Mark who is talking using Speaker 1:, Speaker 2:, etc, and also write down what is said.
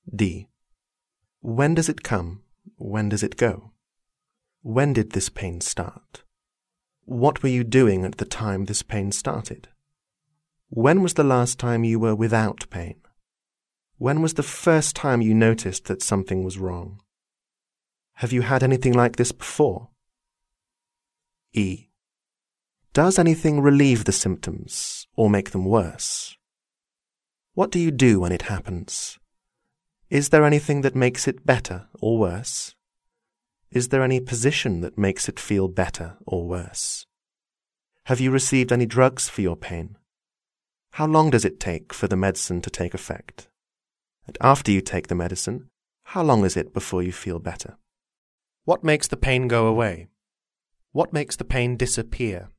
Speaker 1: D. When does it come? When does it go? When did this pain start? What were you doing at the time this pain started? When was the last time you were without pain? When was the first time you noticed that something was wrong? Have you had anything like this before? E. Does anything relieve the symptoms or make them worse? What do you do when it happens? Is there anything that makes it better or worse? Is there any position that makes it feel better or worse? Have you received any drugs for your pain? How long does it take for the medicine to take effect? And after you take the medicine, how long is it before you feel better? What makes the pain go away? What makes the pain disappear?